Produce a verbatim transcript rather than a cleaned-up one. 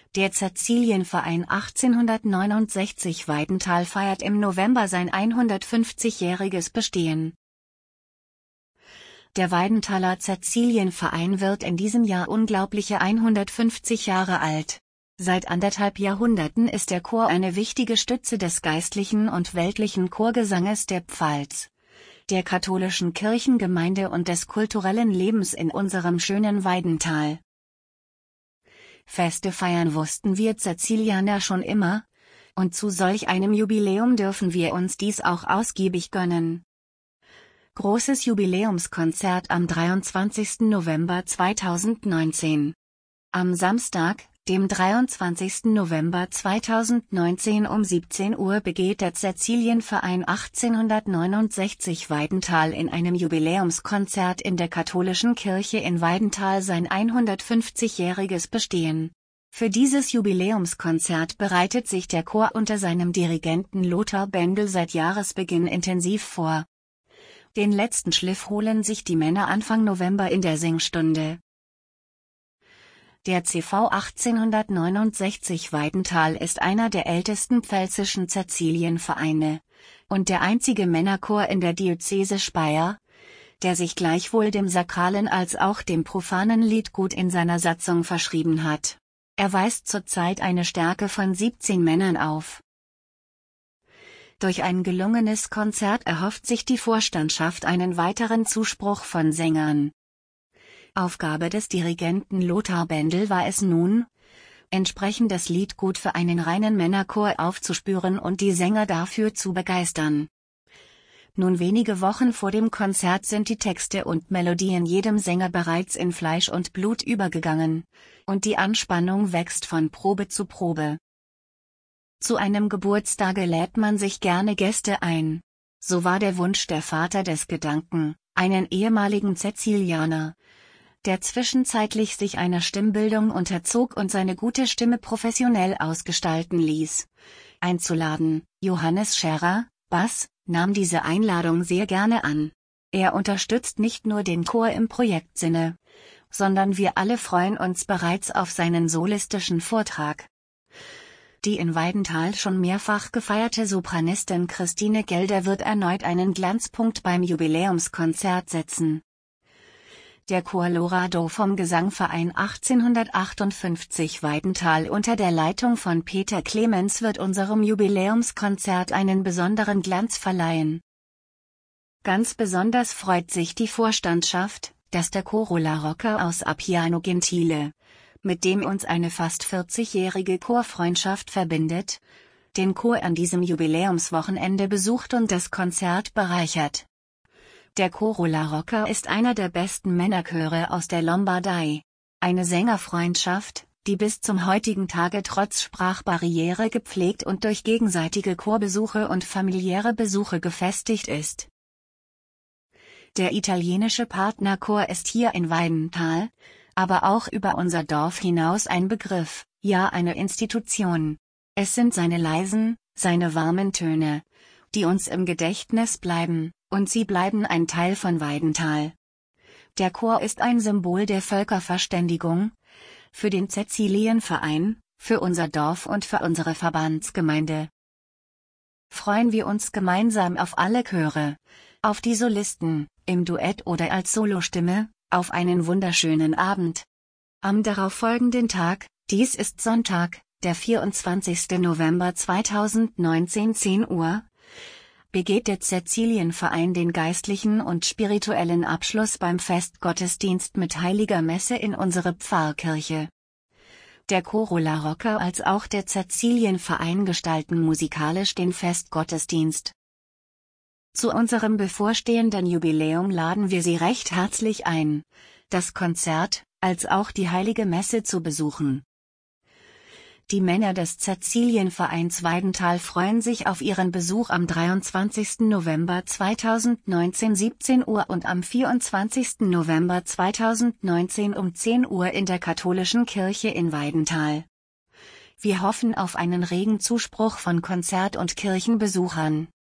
Der Cäcilienverein achtzehnhundertneunundsechzig Weidenthal feiert im November sein hundertfünfzigjähriges Bestehen. Der Weidenthaler Cäcilienverein wird in diesem Jahr unglaubliche hundertfünfzig Jahre alt. Seit anderthalb Jahrhunderten ist der Chor eine wichtige Stütze des geistlichen und weltlichen Chorgesanges der Pfalz, der katholischen Kirchengemeinde und des kulturellen Lebens in unserem schönen Weidenthal. Feste feiern wussten wir Cäcilianer schon immer, und zu solch einem Jubiläum dürfen wir uns dies auch ausgiebig gönnen. Großes Jubiläumskonzert am dreiundzwanzigsten November zweitausendneunzehn. Am Samstag, dem dreiundzwanzigsten November zweitausendneunzehn um siebzehn Uhr begeht der Cäcilienverein achtzehnhundertneunundsechzig Weidenthal in einem Jubiläumskonzert in der katholischen Kirche in Weidenthal sein hundertfünfzigjähriges Bestehen. Für dieses Jubiläumskonzert bereitet sich der Chor unter seinem Dirigenten Lothar Bendel seit Jahresbeginn intensiv vor. Den letzten Schliff holen sich die Männer Anfang November in der Singstunde. Der C V achtzehnhundertneunundsechzig Weidenthal ist einer der ältesten pfälzischen Cäcilienvereine und der einzige Männerchor in der Diözese Speyer, der sich gleichwohl dem sakralen als auch dem profanen Liedgut in seiner Satzung verschrieben hat. Er weist zurzeit eine Stärke von siebzehn Männern auf. Durch ein gelungenes Konzert erhofft sich die Vorstandschaft einen weiteren Zuspruch von Sängern. Aufgabe des Dirigenten Lothar Bendel war es nun, entsprechendes Liedgut für einen reinen Männerchor aufzuspüren und die Sänger dafür zu begeistern. Nun wenige Wochen vor dem Konzert sind die Texte und Melodien jedem Sänger bereits in Fleisch und Blut übergegangen, und die Anspannung wächst von Probe zu Probe. Zu einem Geburtstage lädt man sich gerne Gäste ein. So war der Wunsch der Vater des Gedanken, einen ehemaligen Cäcilianer, der zwischenzeitlich sich einer Stimmbildung unterzog und seine gute Stimme professionell ausgestalten ließ, einzuladen. Johannes Scherrer, Bass, nahm diese Einladung sehr gerne an. Er unterstützt nicht nur den Chor im Projektsinne, sondern wir alle freuen uns bereits auf seinen solistischen Vortrag. Die in Weidenthal schon mehrfach gefeierte Sopranistin Christine Gelder wird erneut einen Glanzpunkt beim Jubiläumskonzert setzen. Der Chor Lorado vom Gesangverein achtzehnhundertachtundfünfzig Weidenthal unter der Leitung von Peter Clemens wird unserem Jubiläumskonzert einen besonderen Glanz verleihen. Ganz besonders freut sich die Vorstandschaft, dass der Coro La Rocca aus Appiano Gentile, mit dem uns eine fast vierzigjährige Chorfreundschaft verbindet, den Chor an diesem Jubiläumswochenende besucht und das Konzert bereichert. Der Coro La Rocca ist einer der besten Männerchöre aus der Lombardei. Eine Sängerfreundschaft, die bis zum heutigen Tage trotz Sprachbarriere gepflegt und durch gegenseitige Chorbesuche und familiäre Besuche gefestigt ist. Der italienische Partnerchor ist hier in Weidenthal, aber auch über unser Dorf hinaus ein Begriff, ja eine Institution. Es sind seine leisen, seine warmen Töne, die uns im Gedächtnis bleiben, und sie bleiben ein Teil von Weidenthal. Der Chor ist ein Symbol der Völkerverständigung, für den Cäcilienverein, für unser Dorf und für unsere Verbandsgemeinde. Freuen wir uns gemeinsam auf alle Chöre, auf die Solisten, im Duett oder als Solostimme, auf einen wunderschönen Abend. Am darauffolgenden Tag, dies ist Sonntag, der vierundzwanzigsten November zweitausendneunzehn zehn Uhr, begeht der Cäcilienverein den geistlichen und spirituellen Abschluss beim Festgottesdienst mit heiliger Messe in unsere Pfarrkirche. Der Coro La Rocca als auch der Cäcilienverein gestalten musikalisch den Festgottesdienst. Zu unserem bevorstehenden Jubiläum laden wir Sie recht herzlich ein, das Konzert, als auch die heilige Messe zu besuchen. Die Männer des Cäcilienvereins Weidenthal freuen sich auf ihren Besuch am dreiundzwanzigsten November zweitausendneunzehn siebzehn Uhr und am vierundzwanzigsten November zweitausendneunzehn um zehn Uhr in der katholischen Kirche in Weidenthal. Wir hoffen auf einen regen Zuspruch von Konzert- und Kirchenbesuchern.